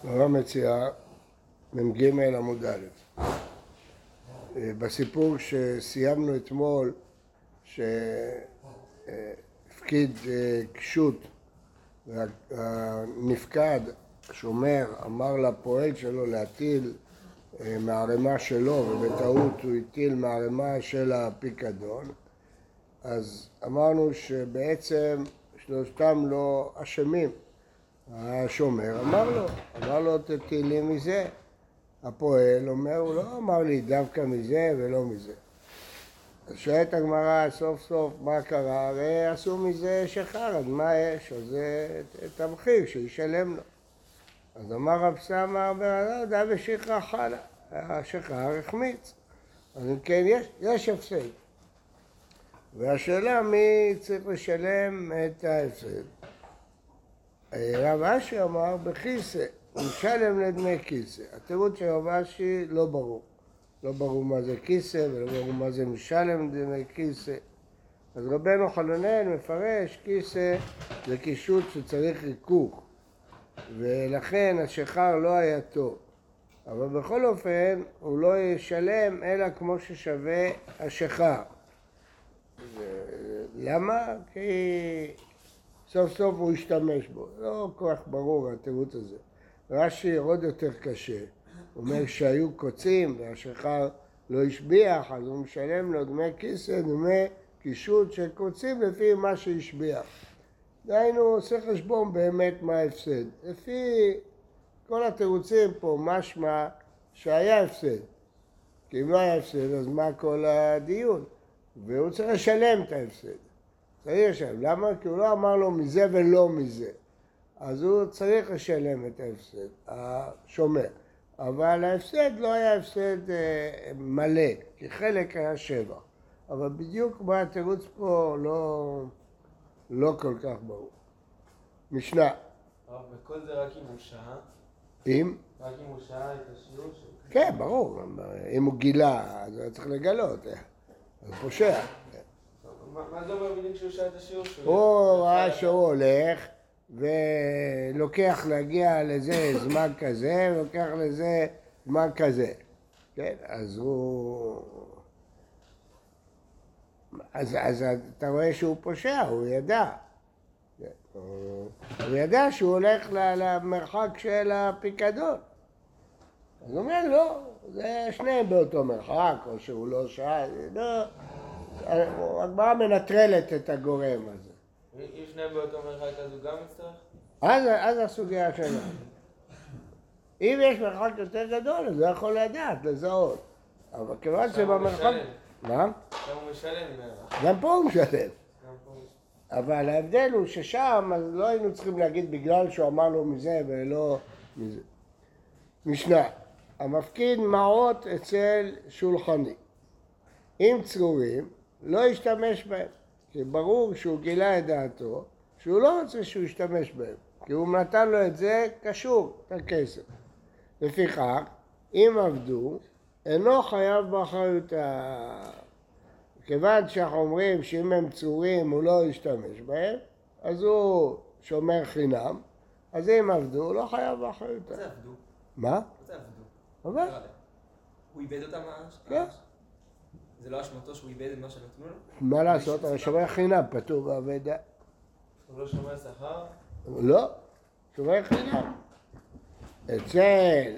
הרב מציע מ"ג עמוד א'. בסיפור שסיימנו אתמול, שהפקיד קשות, והנפקד, שומר, אמר לפועל שלו להטיל מהרמה שלו, ובטעות הוא הטיל מהרמה של הפיקדון, אז אמרנו שבעצם שלושתם לא אשמים. השומר אמר לו תטיל לי מזה. הפועל אומר, הוא לא אמר לי דווקא מזה ולא מזה. אז שואלת הגמרא סוף סוף מה קרה, הרי עשו מזה שכר, אז מה יש? אז זה את המחיר שישלם לו. אז אמר רב סמא, לא יודע ושכרה חלה, השכר החמיץ. אז כן יש הפסד. והשאלה מי צריך לשלם את ההפסד. רב אשי אמר בכיסא, הוא משלם לדמי כיסא. התירוץ של רב אשי לא ברור. לא ברור מה זה כיסא ולא ברור מה זה משלם לדמי כיסא. אז רבנו חננאל מפרש כיסא זה קישוט שצריך ריכוך. ולכן השכר לא היה טוב. אבל בכל אופן הוא לא ישלם אלא כמו ששווה השכר. למה? כי סוף סוף הוא השתמש בו. לא כל כך ברור התירוץ הזה. רש"י עוד יותר קשה. הוא אומר שהיו קוצים והשכר לא השביח, אז הוא משלם לו דמי כיסא, דמי קישוט של קוצים לפי מה שהשביח. דהיינו עושה חשבון באמת מה ההפסד. לפי כל התירוצים פה משמע שהיה הפסד. כי אם לא היה הפסד אז מה כל הדיון? והוא צריך לשלם את ההפסד. צריך לשלם. למה? כי הוא לא אמר לו מזה ולא מזה. אז הוא צריך לשלם את ההפסד, השומר. אבל ההפסד לא היה הפסד מלא, כי חלק היה שבע. אבל בדיוק מה התירוץ פה לא כל כך ברור. משנה. וכל זה רק אם הוא שהה? אם? רק אם הוא שהה את השיעור שלו? כן, ברור. אם הוא גילה, אז הוא צריך לגלות. אז הוא פושע. מה זה אומר בדיוק שהוא שהה את השיעור שלו? הוא ראה שהוא הולך ולוקח להגיע לזה זמן כזה, ולוקח לזה זמן כזה. כן, אז הוא... אז אתה רואה שהוא פושע, הוא ידע. הוא ידע שהוא הולך למרחק של הפיקדון. אז הוא אומר, לא, זה שניהם באותו מרחק, או שהוא לא שעה, לא. הגמרא מנטרלת את הגורם הזה. אם שניהם באותו מרחק אז הוא גם יצטרך? אז הסוגיה השנה. אם יש מרחק יותר גדול, אז הוא יכול לדעת, לזהות. אבל כיוון שבמרחק... מה? שם הוא משלם בערך. גם פה הוא משלם. אבל ההבדל הוא ששם, אז לא היינו צריכים להגיד בגלל שהוא אמר לו מזה ולא מזה. משנה, המפקיד מעות אצל שולחני. אם צרורים, לא ישתמש בהם. כי ברור שהוא גילה את דעתו, שהוא לא רוצה שהוא ישתמש בהם. כי הוא נתן לו את זה קשור, את הכסף. לפיכך, אם עבדו, אינו חייב באחריותה. כיוון שאנחנו אומרים שאם הם צרורים הוא לא ישתמש בהם, אז הוא שומר חינם, אז אם עבדו, הוא לא חייב באחריותה. מה זה עבדו? מה? מה זה עבדו? אבל? הוא איבד אותם? כן. זה לא אשמתו שהוא איבד את מה שנתנו לו? מה לעשות? אבל שומר חינם, פטור בעבודה. הוא לא שומר שכר? לא, שומר חינם. אצל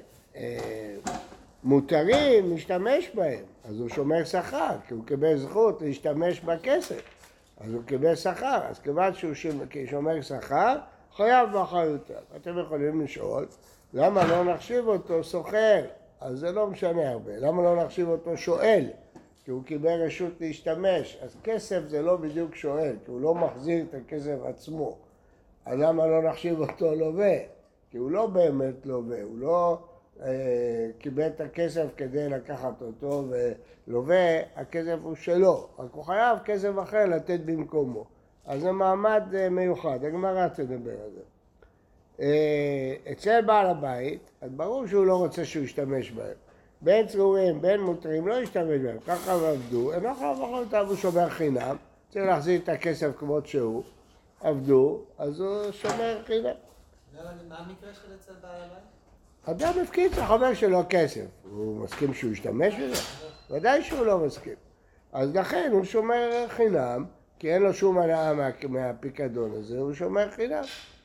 מותרים להשתמש בהם, אז הוא שומר שכר, כי הוא קיבל זכות להשתמש בכסף, אז הוא קיבל שכר, אז כיוון שהוא שומר שכר, חייב באחריותיו. אתם יכולים לשאול, למה לא נחשיב אותו סוחר? אז זה לא משנה הרבה. למה לא נחשיב אותו שואל? כי הוא קיבל רשות להשתמש, אז כסף זה לא בדיוק שואל, כי הוא לא מחזיר את הכסף עצמו. אז למה לא נחשיב אותו לווה? כי הוא לא באמת לווה, הוא לא קיבל את הכסף כדי לקחת אותו ולווה, הכסף הוא שלו, רק הוא חייב כסף אחר לתת במקומו. אז זה מעמד מיוחד, הגמרא תדבר על זה. אצל בעל הבית, אז ברור שהוא לא רוצה שהוא ישתמש בהם. בין צרורים, בין מותרים, לא ישתמש בהם. ככה עבדו, הם לא חייב אחריותם, הוא שומר חינם, צריך להחזיר את הכסף כמות שהוא. עבדו, אז הוא שומר חינם. מה המקרה של אצל בעל הבית? אדם מפקיד לחבר שלו כסף, הוא מסכים שהוא ישתמש בזה? ודאי שהוא לא מסכים. אז לכן הוא שומר חינם, כי אין לו שום הנאה מהפיקדון הזה, הוא שומר חינם.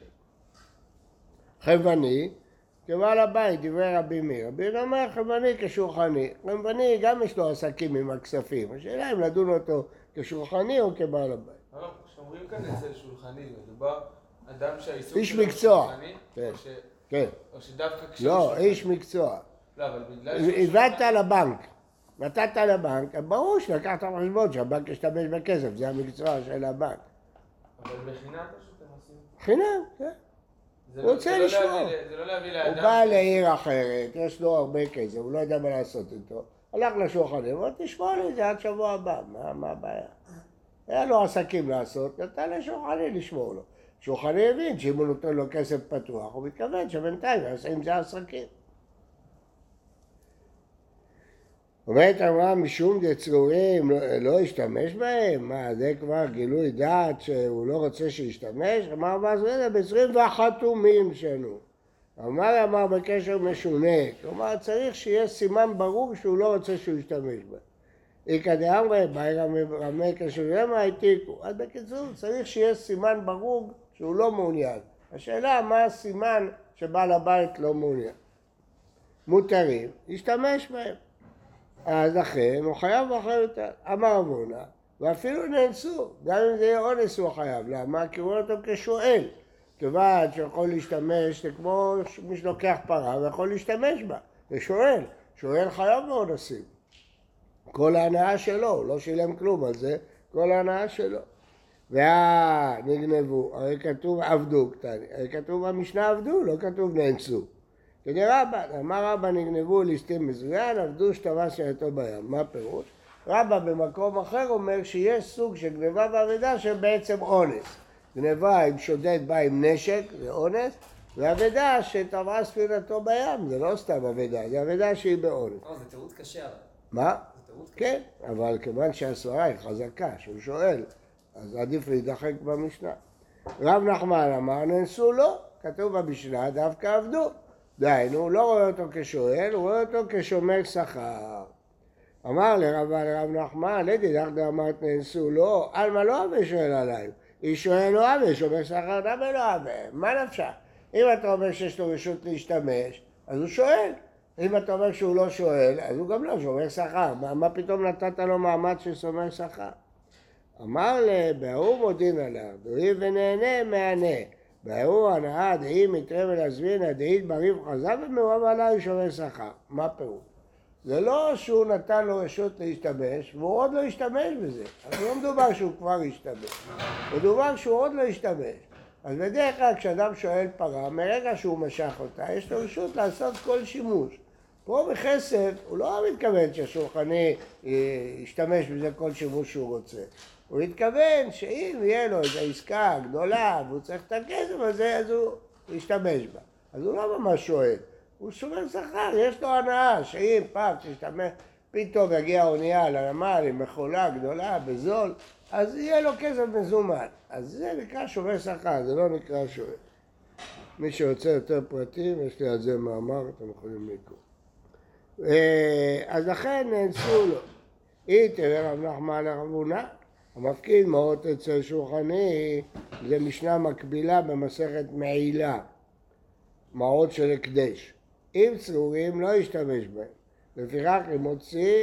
חבני, כבעל הבית, דברי רבי מאיר. רבי מאיר אומר חבני כשולחני. חבני גם יש לו עסקים עם הכספים. השאלה אם לדון אותו כשולחני או כבעל הבית. שומרים כאן אצל שולחני, מדובר אדם שהעיסוק איש שלו מקצוע. שולחני, כן. או ש- כן. או שדווקא כשהוא לא, שולחני. איש מקצוע. לא, אבל בגלל שהוא הבאת לבנק. נתת לבנק, ברור שלקחת בחשבון שהבנק ישתמש בכסף, זה המקצוע של הבנק. אבל בחינם פשוט הם עושים. חינם, כן. זה הוא רוצה לשמור. זה לא להביא הוא לאדם. בא לעיר אחרת, יש לו הרבה כסף, הוא לא יודע מה לעשות איתו. הלך לשולחני, הוא אומר, תשמור לי את זה עד שבוע הבא, מה הבעיה? היה לו עסקים לעשות, נתן לשולחני לשמור לו. שולחני הבין שאם הוא נותן לו כסף פתוח, הוא מתכוון שבינתיים יעשה עם זה עסקים. אומרת אמרה משום דצרורים לא ישתמש בהם? מה, זה כבר גילוי דעת שהוא לא רוצה שישתמש? אמר בעזרנה בצרורים והחתומים שלנו. אמר בקשר משונה, כלומר צריך שיהיה סימן ברור שהוא לא רוצה שהוא ישתמש בהם. איכא דאמרי, באי רמי כשולם העתיקו. אז בקיצור צריך שיהיה סימן ברור שהוא לא מעוניין. השאלה מה הסימן שבעל הבית לא מעוניין. מותרים, ישתמש בהם. אז לכן הוא חייב אחריותם. אמר אבונה, ואפילו נאנסו, גם אם זה יהיה אונס הוא חייב. למה? כי הוא רואה אותו כשואל. כיוון שיכול להשתמש, זה כמו מי שלוקח פרה ויכול להשתמש בה. זה שואל, שואל חייב מאונסים. כל ההנאה שלו, הוא לא שילם כלום על זה, כל ההנאה שלו. נגנבו, הרי כתוב עבדו קטני, הרי כתוב במשנה עבדו, לא כתוב נאנסו. כדי רבא, אמר רבא נגנבו ליסטים מזוין, עבדו שטבע שעתו בים. מה פירוש? רבא במקום אחר אומר שיש סוג של גנבה ואבדה שבעצם אונס. גנבה אם שודד בא עם נשק, זה אונס, ואבדה שטבעה ספינתו בים, זה לא סתם אבדה, זה אבדה שהיא באונס. זה תירוץ קשה אבל. מה? זה תירוץ קשה. כן, אבל כיוון שהסברה היא חזקה, שהוא שואל, אז עדיף להידחק במשנה. רב נחמן אמר, נאנסו לא, כתוב במשנה, דווקא עבדו. דהיינו, הוא לא רואה אותו כשואל, הוא רואה אותו כשומר שכר. אמר לרב נחמן, לדידך דאמרת נאנסו לא, עלמא לא אבה שואל עליי. איש שואל לא אבה, שומר שכר דמה לא אבה. מה נפשך? אם אתה אומר שיש לו רשות להשתמש, אז הוא שואל. אם אתה אומר שהוא לא שואל, אז הוא גם לא שומר שכר. מה פתאום נתת לו מעמד של שומר שכר? אמר בהוא מודין עליו, דהי ונהנה מענה. בהוא הנאה דהי מתרם אל עזבינא דהי בריב חזב ומאוהב עליי שומר שכר. מה פירוש? זה לא שהוא נתן לו רשות להשתמש, והוא עוד לא השתמש בזה. אז לא מדובר שהוא כבר השתמש. מדובר שהוא עוד לא השתמש. אז בדרך כלל כשאדם שואל פרה, מרגע שהוא משך אותה, יש לו רשות לעשות כל שימוש. פה בכסף הוא לא מתכוון שהשולחני ישתמש בזה כל שימוש שהוא רוצה. הוא מתכוון שאם יהיה לו איזו עסקה גדולה והוא צריך את הכסף הזה, אז הוא ישתמש בה. אז הוא לא ממש שואל. הוא שומר שכר, יש לו הנאה שאם פעם תשתמש, פתאום יגיע האונייה לנמל עם מכולה גדולה בזול, אז יהיה לו כסף מזומן. אז זה נקרא שומר שכר, זה לא נקרא שואל. מי שרוצה יותר פרטים, יש לי על זה מאמר, אתם יכולים לקרוא. אז לכן נאנסו לו. תראה רב נחמן הרבונה, המפקיד מעות אצל שולחני, זה משנה מקבילה במסכת מעילה, מעות של הקדש. אם צרורים לא ישתמש בהם, לפיכך אם מוציא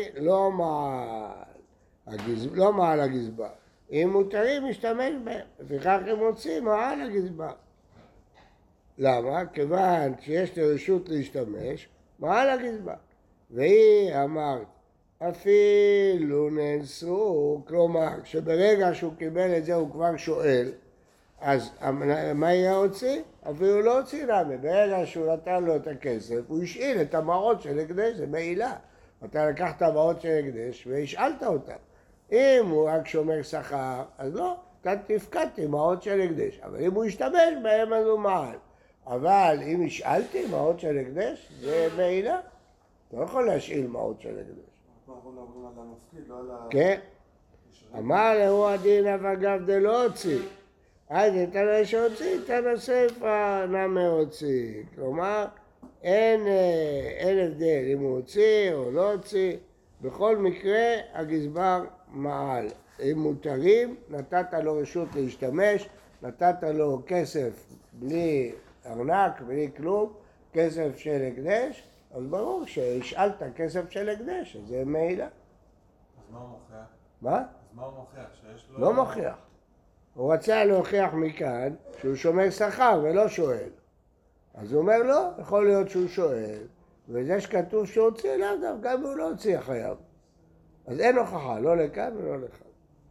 לא מעל הגזבר. אם מותרים ישתמש בהם, לפיכך אם מוציא מעל הגזבר. למה? כיוון שיש לי רשות להשתמש, מעל הגזבר. והיא אמרת, אפילו נאנסו, כלומר, שברגע שהוא קיבל את זה הוא כבר שואל, אז מה יהיה הוציא? אפילו לא הוציא למה, ברגע שהוא נתן לו את הכסף, הוא השאיל את המעות של הקדש, זה מעילה. אתה לקחת המעות של הקדש והשאלת אותם. אם הוא רק שומר שכר, אז לא, אתה תפקדתי מעות של הקדש, אבל אם הוא ישתמש בהם אז הוא מעל. אבל אם השאלתי מעות של הקדש, זה מעילה. אתה לא יכול להשאיל מעות של הקדש. אנחנו מדברים על המפקיד, לא על ה... כן. אמר להוא הדין אבגב דלא הוציא. אז תנא שהוציא, תנא סיפא נמי הוציא. כלומר, אין הבדל אם הוא הוציא או לא הוציא, בכל מקרה הגזבר מעל. אם מותרים, נתת לו רשות להשתמש, נתת לו כסף בלי ארנק, בלי כלום, כסף של הקדש, אז ברור שהשאלת כסף של הקדש, אז זה מעילה. אז מה הוא מוכיח? מה? אז מה הוא מוכיח? שיש לו... לא מוכיח. הוא רצה להוכיח מכאן שהוא שומר שכר ולא שואל. אז הוא אומר לא, יכול להיות שהוא שואל, וזה שכתוב שהוא הוציא אליו, גם אם הוא לא הוציא החייב. אז אין הוכחה, לא לכאן ולא לכאן.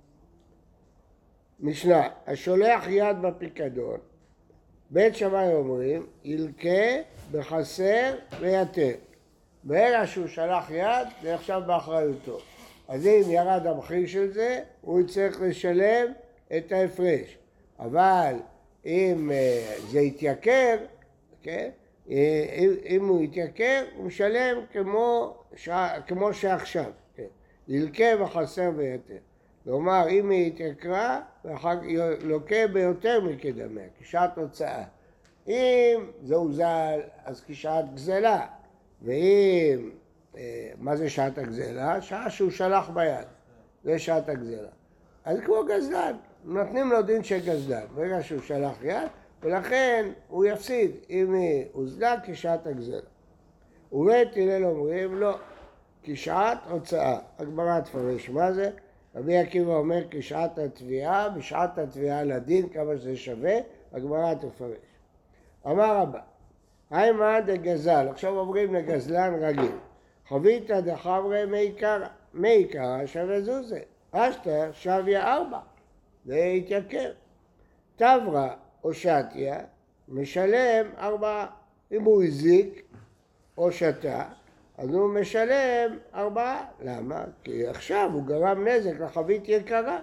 משנה, השולח יד בפיקדון, בית שמאי אומרים, ילקה בחסר ויתר. ברגע שהוא שלח יד, זה עכשיו באחריותו. אז אם ירד המחיר של זה, הוא יצטרך לשלם את ההפרש. אבל אם זה יתייקר, כן? אם הוא יתייקר, הוא משלם כמו שעכשיו. כן? ילקה בחסר ויתר. כלומר, אם היא התייקרה, לוקה ביותר מכדמה, כשעת הוצאה. אם זה הוזל, אז כשעת גזלה. ואם, מה זה שעת הגזלה? שעה שהוא שלח ביד. זה שעת הגזלה. אז כמו גזלן, נותנים לו דין של גזלן, ברגע שהוא שלח יד, ולכן הוא יפסיד אם היא הוזלה כשעת הגזלה. ובית הלל אומרים, לא, כשעת הוצאה. הגמרא תפרש מה זה? רבי עקיבא אומר כשעת התביעה, בשעת התביעה לדין, כמה שזה שווה, הגמרא תפרש. אמר רבא, היימא דגזל, עכשיו עוברים לגזלן רגיל. חביתא דחברי מי קרא, מי קרא שווה זוזה, אשתא שוויה 4, זה יתייקר. תברא או שתיה, משלם 4, אם הוא הזיק או שתה, אז הוא משלם 4. למה? כי עכשיו הוא גרם נזק לחבית יקרה.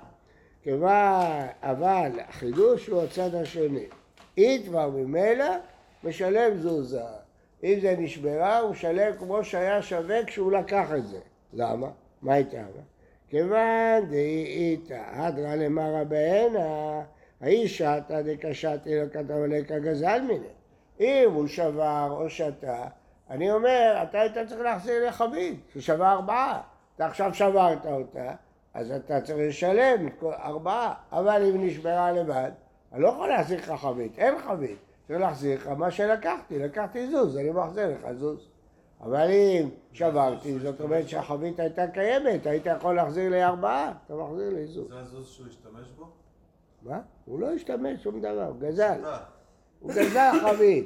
אבל החידוש הוא הצד השני. היא כבר ממילא משלם זוזה. אם זה נשברה, הוא משלם כמו שהיה שווה כשהוא לקח את זה. למה? מה הייתה? כיוון דאיתא הדרא למרא בעינא, האישה תא דקשתי לא כתב עליה גזל מיניה. אם הוא שבר או שתה, אני אומר, אתה היית צריך להחזיר לחבית, ששבר 4. אתה עכשיו שברת אותה, אז אתה צריך לשלם 4. אבל אם נשברה לבד, אני לא יכול להחזיר לך חבית, אין חבית. צריך להחזיר לך מה שלקחתי, לקחתי זוז, אני מחזיר לך זוז. אבל אם שברתי, זאת אומרת שהחבית הייתה קיימת, היית יכול להחזיר לי 4, אתה מחזיר לי זוז. זה הזוז שהוא השתמש בו? מה? הוא לא השתמש שום דבר, הוא גזל. הוא גזל חבית.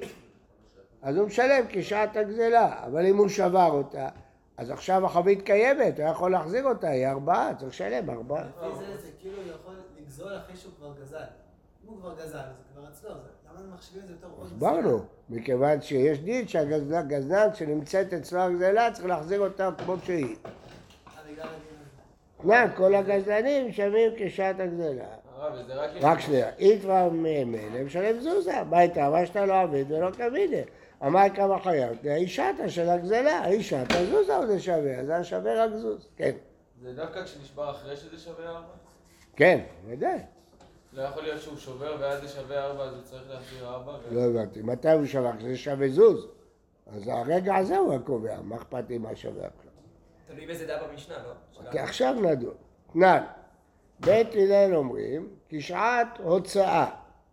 אז הוא משלם כשעת הגזלה, אבל אם הוא שבר אותה, אז עכשיו החבית קיימת, הוא יכול להחזיר אותה, היא 4, צריך לשלם 4. לפי זה כאילו הוא יכול לגזול אחרי שהוא כבר גזל. אם הוא כבר גזל, זה כבר אצלו, למה הם מחשבים את זה יותר עוד גזלה? הסברנו, מכיוון שיש דין שהגזלן שנמצאת אצלו הגזלה צריך להחזיר אותה כמו שהיא. בגלל הדין הזה. כל הגזלנים שווים כשעת הגזלה. הרב, זה רק שנייה, היא כבר ממילא משלם זוזה, מה הייתה? מה שאתה לא עבד ולא קבינה. אמר כמה חייב, האישתה של הגזלה, האישתה זוזה זה שווה, אז זה שווה רק זוז, כן. זה דווקא כשנשבר אחרי שזה שווה 4? כן, ודאי. לא יכול להיות שהוא שובר ואז זה שווה 4, אז הוא צריך להחזיר 4? לא הבנתי, מתי הוא שווה? כשזה שווה זוז. אז הרגע הזה הוא הקובע, מה אכפת לי מה שווה עכשיו? תלוי באיזה דף במשנה, לא? כי עכשיו נדון. תנן, בית הלל אומרים, כשעת הוצאה.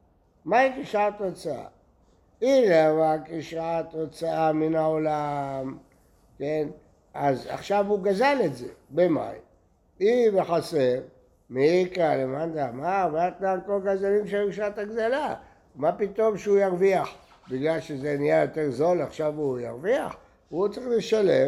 מהי כשעת הוצאה? הנה אבל כשעת הוצאה מן העולם, כן? אז עכשיו הוא גזל את זה, במאי. היא בחסר, מעיקה למאן דאמר, ואתנן כל גזלים שהיו כשעת הגזלה. מה פתאום שהוא ירוויח? בגלל שזה נהיה יותר זול, עכשיו הוא ירוויח? הוא צריך לשלם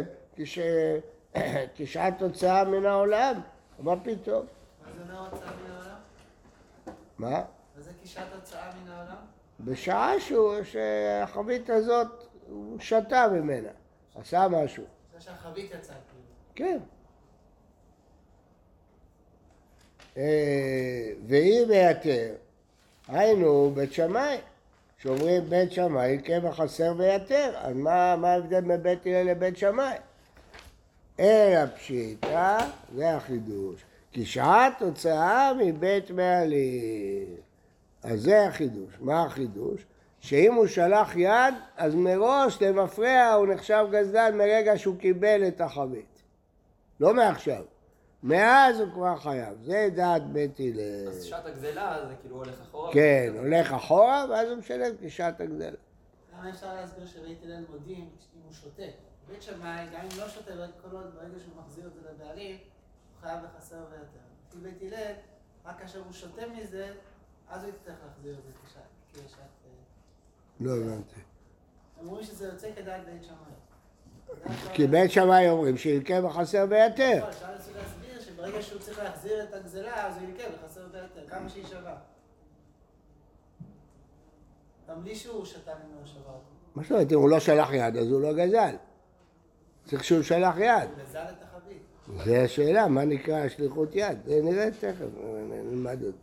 כשעת הוצאה מן העולם. מה פתאום? מה זה אומר הוצאה מן העולם? מה? מה זה כשעת הוצאה מן העולם? בשעה שהחבית הזאת, הוא שתה ממנה, עשה משהו. זה שהחבית יצאה כאילו. כן. והיא ביתר, היינו בית שמאי, שאומרים בית שמאי יקה בחסר ויתר, אז מה ההבדל מבית הלל לבית שמאי? אלא פשיטא, זה החידוש, כשעת הוצאה מבית מעלים. אז זה החידוש. מה החידוש? שאם הוא שלח יד, אז מראש למפרע הוא נחשב גזלן מרגע שהוא קיבל את החבית. לא מעכשיו. מאז הוא כבר חייב. זה דעת בית הלל. אז שעת הגזלה זה כאילו הולך אחורה? כן, הולך אחורה ואז הוא משלם כשעת הגזלה. למה אפשר להסביר שבית הלל מודים אם הוא שותה? בית שמאי, גם אם לא שותה, כל עוד ברגע שהוא מחזיר את זה לבעלים, הוא חייב לחסר ויותר. לפי בית הלל, רק כאשר הוא שותה מזה, אז הוא יצטרך להחזיר את זה כשעת... לא הבנתי. הם אומרים שזה יוצא כדעת בית שמאי. כי בית שמאי אומרים שילקה בחסר ביותר. לא, אפשר להסביר שברגע שהוא צריך להחזיר את הגזלה, אז הוא ילקה בחסר ביותר, כמה שהיא שווה. גם בלי שהוא שתה ממנו שווה. מה זאת אומרת, אם הוא לא שלח יד, אז הוא לא גזל. צריך שהוא שלח יד. הוא גזל את החבית. זה השאלה, מה נקרא שליחות יד? זה נראה תכף, נלמד עוד.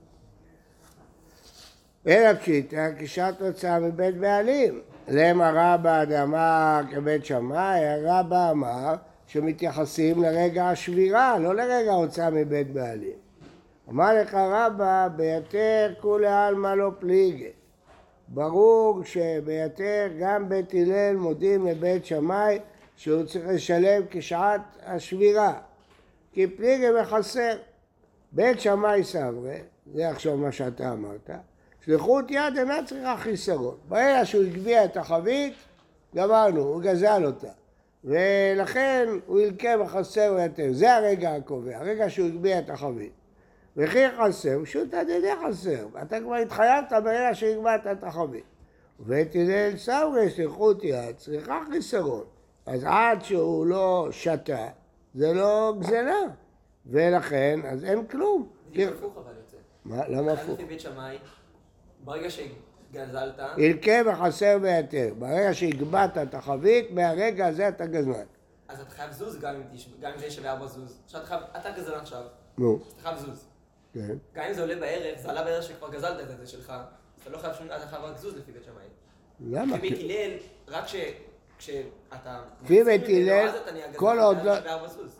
אלא פשיטא, כשעת הוצאה מבית בעלים. למה רבא דאמר כבית שמאי, רבא אמר שמתייחסים לרגע השבירה, לא לרגע הוצאה מבית בעלים. אמר לך רבא, ביתר כולי עלמא לא פליגי. ברור שביתר גם בית הלל מודים לבית שמאי שהוא צריך לשלם כשעת השבירה. כי פליגי וחסר. בית שמאי סברי, זה עכשיו מה שאתה אמרת, שליחות יד אינה צריכה חיסרון. ברגע שהוא הגביע את החבית, גמרנו, הוא גזל אותה. ולכן הוא ילקה בחסר ויותר. זה הרגע הקובע, הרגע שהוא הגביע את החבית. וכי חסר, הוא שוט עד ידי חסר. אתה כבר התחייבת ברגע שהגבעת את החבית. ובית הלל סברי, שליחות יד, צריכה חיסרון. אז עד שהוא לא שתה, זה לא גזלה. ולכן, אז אין כלום. זה הפוך אבל יוצא. מה? למה הפוך? לפי בית שמאי, ברגע שגזלת... ילקה בחסר ויתר. ברגע שהגבעת את החבית, מהרגע הזה אתה גזלן. אז אתה חייב זוז גם אם זה שווה 4 זוז. עכשיו אתה גזלן עכשיו, נו, אז אתה חייב זוז. כן. גם אם זה עולה בערך, זה עלה בערך שכבר גזלת את זה שלך, אז אתה לא חייב שום... אתה חייב רק זוז לפי בית שמאי. למה? לפי בית הלל, רק כשאתה... לפי בית הלל, אז אתה נהיה גזלן, כל עוד לא... שווה 4 זוז.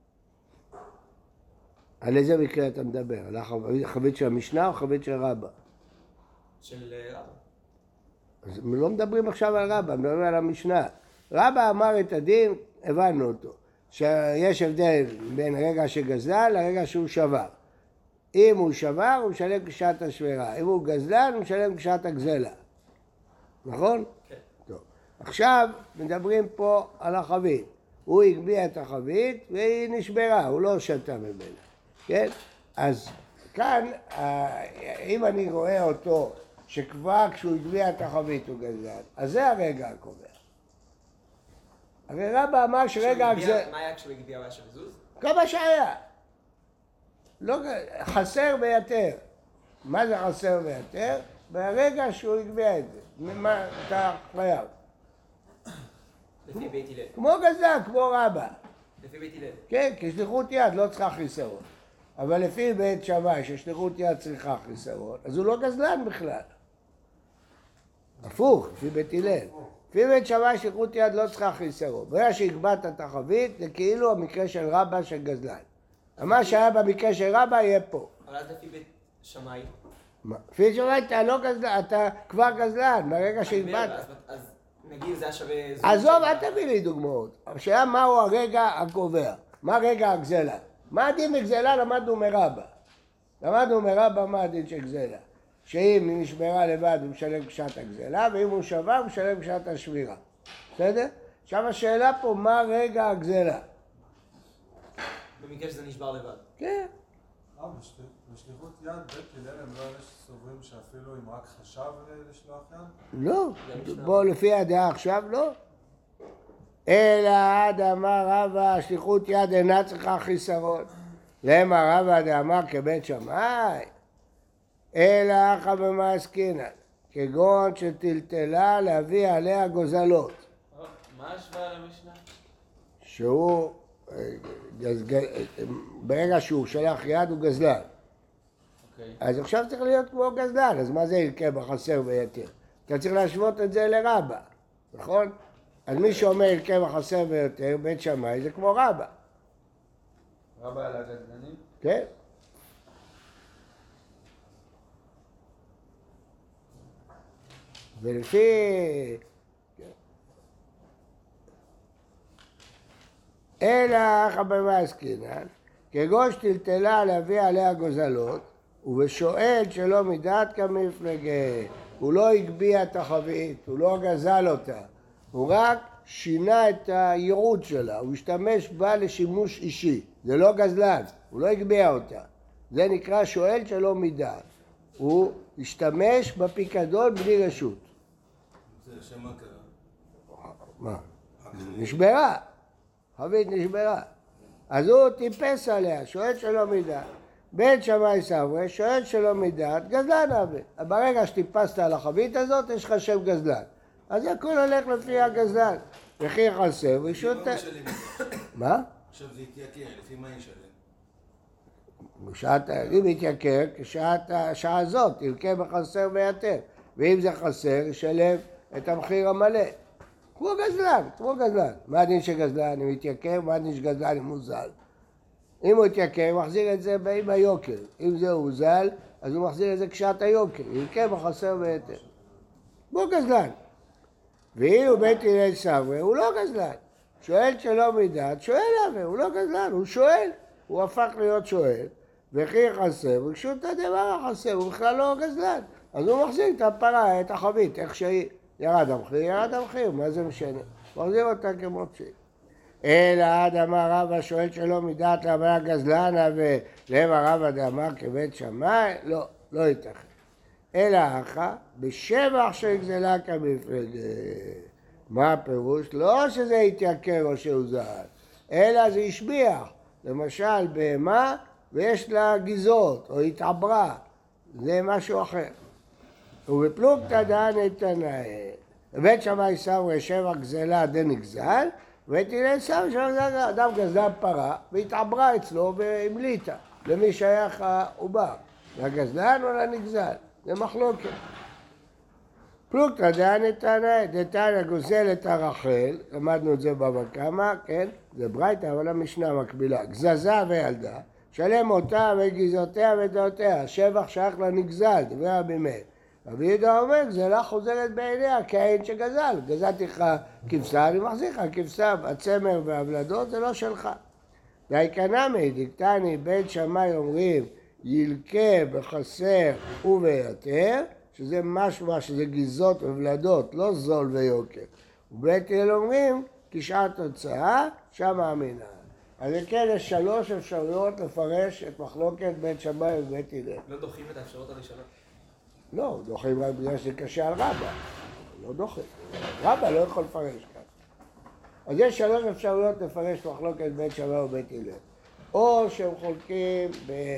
על איזה מקרה אתה מדבר? על החבית של המשנה או חבית של רבא? של רבא. אז הם לא מדברים עכשיו על רבא, מדברים על המשנה. רבא אמר את הדין, הבנו אותו, שיש הבדל בין הרגע שגזל לרגע שהוא שבר. אם הוא שבר, הוא משלם כשעת השבירה. אם הוא גזלן, הוא משלם כשעת הגזלה. נכון? כן. טוב. עכשיו מדברים פה על החבית. הוא הגביע את החבית והיא נשברה, הוא לא שתה ממנה. כן? אז כאן, אם אני רואה אותו שכבר כשהוא הגביע את החבית הוא גזלן, אז זה הרגע הקובע. הרי רבא אמר שרגע הגזל... מה היה כשהוא הגביע? הוא היה שווה זוז? כמה שהיה. לא, חסר ביתר. מה זה חסר ביתר? ברגע שהוא הגביע את זה. מה אתה חייב? לפי בית הלל. כמו גזלן, כמו רבא. לפי בית הלל. כן, כי שליחות יד לא צריכה חיסרון. אבל לפי בית שמאי ששליחות יד צריכה חיסרון, אז הוא לא גזלן בכלל. הפוך, לפי בית הלל. לפי בית שמאי שליחות יד לא צריכה חיסרון. ברגע שהגבעת את החבית, זה כאילו המקרה של רבא של גזלן. מה שהיה במקרה של רבא יהיה פה. אבל אז לפי בית שמאי. לפי בית שמאי אתה לא גזלן, אתה כבר גזלן, ברגע שהגבעת. אז נגיד זה היה שווה זוז. עזוב, אל תביא לי דוגמאות. השאלה מהו הרגע הקובע. מה רגע הגזלה? מה הדין בגזלה? למדנו מרבא. למדנו מרבא מה הדין של גזלה. שאם היא נשברה לבד הוא משלם כשעת הגזלה, ואם הוא שבר הוא משלם כשעת השבירה. בסדר? עכשיו השאלה פה, מה רגע הגזלה? במקרה שזה נשבר לבד. כן. בשליחות יד בית הלל הם לא אלה שסוברים שאפילו אם רק חשב לשלוח יד? לא. בוא, לפי הדעה עכשיו, לא. אלא עד אמר רבא, שליחות יד אינה צריכה חיסרון. למה רבא דאמר כבית שמאי? אלא אחא במה עסקינן, כגון שטלטלה להביא עליה גוזלות. מה השוואה למשנה? שהוא, ברגע שהוא שלח יד הוא גזלן. אוקיי. אז עכשיו צריך להיות כמו גזלן, אז מה זה ילקה בחסר ויתר? אתה צריך להשוות את זה לרבא, נכון? אז מי שאומר ילקה בחסר ויותר, בית שמאי, זה כמו רבא. רבא על הגזלנים? כן? ולפי... אלא חבמה עסקינן, כגון שטלטלה להביא עליה גוזלות, ובשואל שלא מדעת כמפלגה, הוא לא הגביע את החבית, הוא לא גזל אותה, הוא רק שינה את הייעוד שלה, הוא השתמש בה לשימוש אישי, זה לא גזלן, הוא לא הגביע אותה, זה נקרא שואל שלא מדעת, הוא השתמש בפיקדון בלי רשות. זה שמה קרה? מה? נשברה, חבית נשברה, אז הוא טיפס עליה, שואל שלא מדעת. בית שמאי סברי, שואל שלא מדעת, גזלן אבי. ברגע שטיפסת על החבית הזאת, יש לך שם גזלן. אז הכל הולך לפי הגזלן. וכי חסר, רשות... מה? עכשיו זה יתייקר, לפי מה ישלם? אם יתייקר, השעה הזאת, ילקה בחסר ויתר. ואם זה חסר, ישלם את המחיר המלא. כמו גזלן, כמו גזלן. מה הדין של גזלן? אם יתייקר, מה הדין של גזלן אם הוא זל? אם הוא יתייקר, הוא מחזיר את זה עם היוקר. אם זה הוא זל, אז הוא מחזיר את זה כשעת היוקר. ילקה בחסר ויתר. כמו גזלן. ואילו בית הלל סברי, הוא לא גזלן. שואל שלא מדעת, שואל אבי, הוא לא גזלן, הוא שואל. הוא הפך להיות שואל, וכי חסר, ורשות הדבר החסר, הוא בכלל לא גזלן. אז הוא מחזיר את הפרה, את החבית, איך שהיא. ירד המחיר, ירד המחיר, מה זה משנה? מחזיר אותה כמות שהיא. אלא עד אמר רבא שואל שלא מדעת להביא גזלנה ולב הרבא דאמר כבית שמאי, לא, לא ייתכן. אלא אחא, בשבח שגזלה כמפלגה. מה הפירוש? לא שזה יתייקר או שהוא זהל, אלא זה השביח. למשל בהמה ויש לה גיזות או התעברה, זה משהו אחר. ובפלוגתא דהנתנאי, בית שמאי סברי שבח גזלה דנגזל, ובית הלל סברי שבח אדם גזל פרה והתעברה אצלו והמליטה. למי שייך העובר? לגזלן או לנגזל? זה מחלוקת. פלוגתא דהנתנאי, דתניא גוזל את הרחל, למדנו את זה בבא קמא, כן? זה ברייתא, אבל המשנה מקבילה. גזזה וילדה, שלם אותה וגיזותיה ודעותיה, שבח שייך לנגזל, דברי רבי מאיר. רבי יהודה אומר, גזלה חוזרת בעיניה, כעין שגזל. גזלתי לך כבשה, אני מחזיר לך כבשה, הצמר והוולדות זה לא שלך. והיקנמי, דקתני, בית שמאי אומרים, ילקה בחסר וביתר, שזה משמע שזה גיזות וולדות, לא זול ויוקר. ובית הלל אומרים, כשעת הוצאה, שם אמינה. אז כן, יש 3 אפשרויות לפרש את מחלוקת בית שמאי ובית הלל. לא דוחים את האפשרות הראשונה? לא, דוחים רק בגלל שזה קשה על רבא. לא דוחים. רבא לא יכול לפרש כאן. אז יש 3 אפשרויות לפרש מחלוקת בית שמאי ובית הלל. או שהם חולקים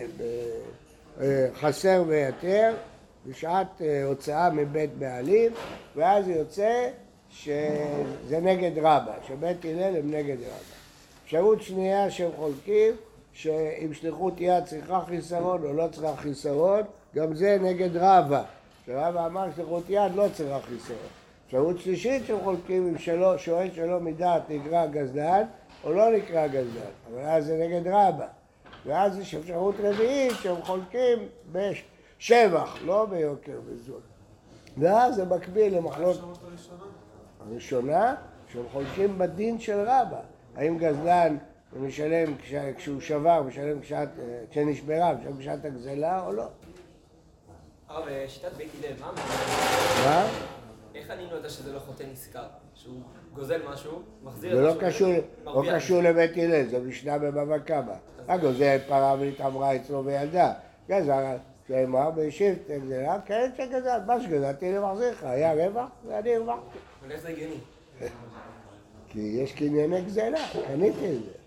בחסר ויתר, בשעת הוצאה מבית בעלים, ואז יוצא שזה נגד רבא, שבית הלל הם נגד רבא. אפשרות שנייה שהם חולקים, שאם שליחות יד צריכה חיסרון או לא צריכה חיסרון, גם זה נגד רבא. שרבא אמר שליחות יד לא צריכה חיסרון. אפשרות שלישית שהם חולקים, אם שואל שלא מדעת נקרא גזלן או לא נקרא גזלן, אבל אז זה נגד רבא. ואז יש אפשרות רביעית שהם חולקים בשבח, לא ביוקר וזול. ואז זה מקביל למחלוקת הראשונה, שהם חולקים בדין של רבא. האם גזלן משלם כשהוא שבר, משלם כשנשברה, משלם כשעת הגזלה או לא? הרב, שיטת בית הלל, מה? מה? איך אני לא יודע שזה לא חוטא נזכר? שהוא גוזל משהו, מחזיר זה את משהו, לא קשור לבית הלל, זה משנה בבבא קמא. הגוזל פרה והתעמרה אצלו וילדה. גזל, שאמר בישיבת גזלה, כן שגזל, מה שגזלתי למחזיר לך, היה רווח ואני הרווחתי. אבל איך זה הגיוני? כי יש קנייני גזלה, קניתי את זה.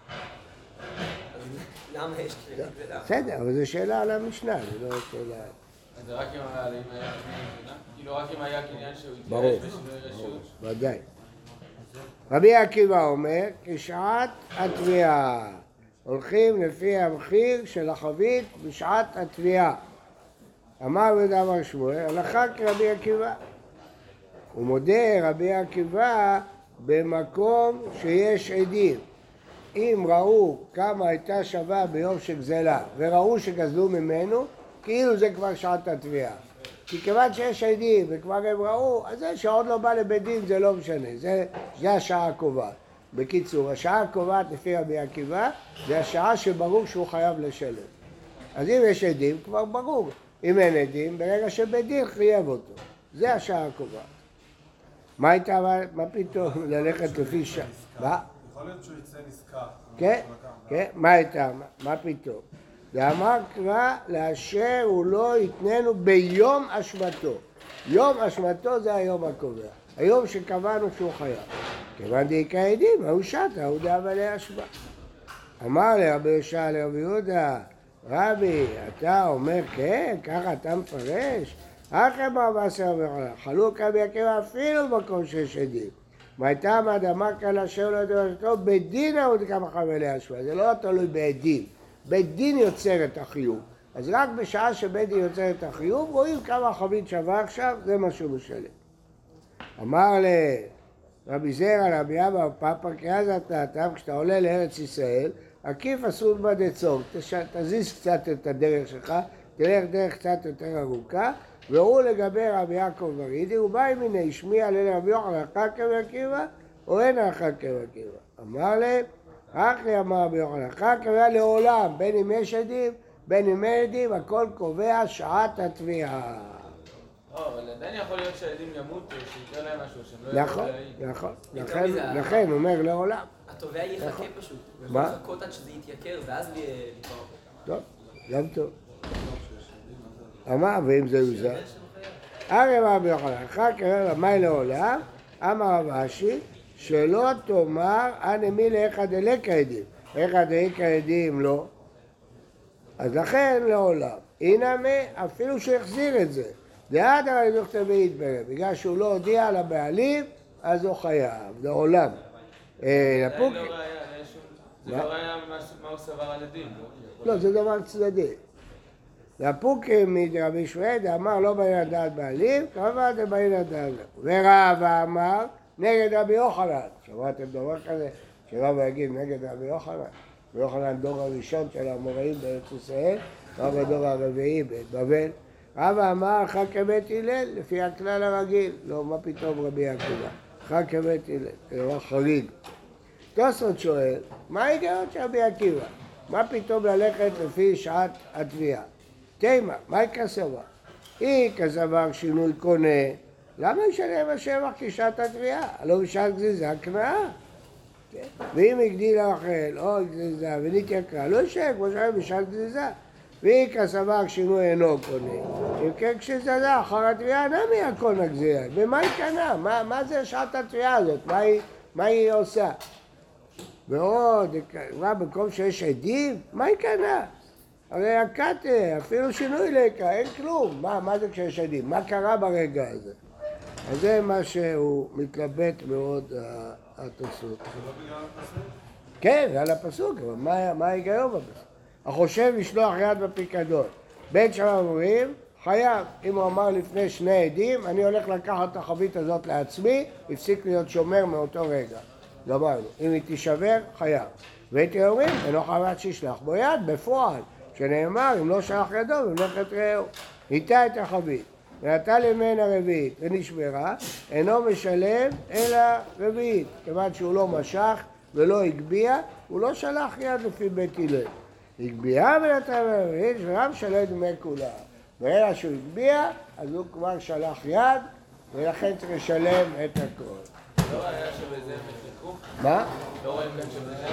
למה יש קנייני גזלה? בסדר, אבל זו שאלה על המשנה, זה לא שאלה... זה רק אם היה קניין, כאילו רק אם היה קניין שהוא ברור, התייאש בשינוי רשות. ודאי. רבי עקיבא אומר, כשעת התביעה. הולכים לפי המחיר של החבית בשעת התביעה. אמר ודבר שמואל, הלכה כרבי עקיבא. הוא מודה רבי עקיבא במקום שיש עדים. אם ראו כמה הייתה שווה ביום של גזלה וראו שגזלו ממנו, כאילו זה כבר שעת התביעה. כי כיוון שיש עדים וכבר הם ראו, אז זה שעוד לא בא לבית דין זה לא משנה, זה השעה הקובעת. בקיצור, השעה הקובעת לפי רבי עקיבא, זה השעה שברור שהוא חייב לשלם. אז אם יש עדים, כבר ברור. אם אין עדים, ברגע שבית דין חייב אותו. זה השעה הקובעת. מה הייתה, מה פתאום ללכת לפי שעה? מה? יכול להיות שהוא יצא נזכר. כן, כן, מה הייתה? מה פתאום? ואמר קרא לאשר הוא לא יתננו ביום אשמתו. יום אשמתו זה היום הקובע. היום שקבענו שהוא חייב. כיוון דאיכא עדים, ההוא שטה, הוא דאב עליה אשמה. אמר לרבי יהושע לרבי יהודה, רבי, אתה אומר כן, ככה אתה מפרש? אחרי בעשר וחלה, חלוק רבי עקיבא אפילו במקום שיש עדים. והייתה מאדמה כאן אשר לא ידעו בדין ההוא דקמא חבלי אשמה, זה לא תלוי בעדים. בית דין יוצר את החיוב. אז רק בשעה שבית דין יוצר את החיוב, רואים כמה החבית שווה עכשיו, זה מה שהוא משלם. אמר לרבי זרע, רבי אבא ופאפא, כי אז אתה, כשאתה עולה לארץ ישראל, עקיף אסור בדצור, תזיז קצת את הדרך שלך, תלך דרך קצת יותר ארוכה, והוא לגבי רבי יעקב ברידי, הוא בא מיני, השמיע לרבי יוחנן, אחר כרבי עקיבא, או אין אחר כרבי עקיבא. אמר להם, אחרי אמר רבי יוחנן, אחר כרבי לעולם, בין אם יש עדים, בין אם אין עדים, הכל קובע שעת התביעה. אבל עדיין יכול להיות שהעדים ימותו, שיקרה להם משהו, שהם לא נכון, יהיו נכון, לכן הוא אומר לעולם. התובע יחכה פשוט. הוא יכול מה? לחכות עד שזה יתייקר ואז לקרוא. טוב, גם טוב. אמר, ואם זה יוזר? הרי אמר רבי יוחנן, אחר כך רמי לעולם, אמר רב אשי, שלא תאמר אנא מי לאיכא דלקא עדים. איכא דלקא עדים לא. אז לכן לעולם. הנה מי, אפילו שהחזיר את זה. דעד הרי דוכתא ויתברר. בגלל שהוא לא הודיע לבעלים, אז הוא חייב, לעולם. זה לא ראיה מה הוא סבר על עדים. לא, זה דבר צדדי. לפוקים מרבי שמואל אמר לא בעין הדעת בעלים, כמובן זה בעין הדעת. ורבא אמר נגד רבי יוחנן. שמעתם דבר כזה? שרבא יגיד נגד רבי יוחנן? רבי יוחנן דור הראשון של האמוראים בארץ ישראל, רבא דור הרביעי בבבל. רבא אמר אחר כבית הלל לפי הכלל הרגיל. לא, מה פתאום רבי עקיבא? אחר כבית הלל, זה דבר חריג. תוספות שואל, מה ההיגיון של רבי עקיבא? מה פתאום ללכת לפי שעת התביעה? תימה, מה כסבר? היא כסבר שינוי קונה, למה ישלם השבח כשעת התביעה? לא בשעת גזיזה, הקנאה. ואם הגדילה אוכל או גזיזה ונתייקרה, לא ישלם כמו שהיה בשעת גזיזה. והיא כסבר שינוי אינו קונה, אם כן כשזזה אחר התביעה נמי הכל נגזירה. ומה היא קנה? מה זה שעת התביעה הזאת? מה היא עושה? ועוד, במקום שיש עדים, מה היא קנה? הרי הקטה, אפילו שינוי לקה, אין כלום. מה זה כשיש עדים? מה קרה ברגע הזה? אז זה מה שהוא מתלבט מאוד, התוספות. זה לא בגלל הפסוק? כן, זה על הפסוק, אבל מה ההיגיון בפסוק? החושב לשלוח יד בפיקדון. בית שם אומרים, חייב. אם הוא אמר לפני שני עדים, אני הולך לקחת את החבית הזאת לעצמי, הפסיק להיות שומר מאותו רגע. גמרנו. אם היא תישבר, חייב. והייתי אומרים, אינו חייב שישלח בו יד, בפועל. שנאמר, אם לא שלח ידו, במלאכת רעהו. היטה את החבית, ונטל ממנה רביעית ונשברה, אינו משלם אלא רביעית. כיוון שהוא לא משך ולא הגביע, הוא לא שלח יד לפי בית הלל. הגביע ונטל ממנה רביעית, ורם משלם דמי כולה. ואלה שהוא הגביע, אז הוא כבר שלח יד, ולכן צריך לשלם את הכל. לא ראיה שבזה הם נשלחו? מה? לא רואים כאן שבזה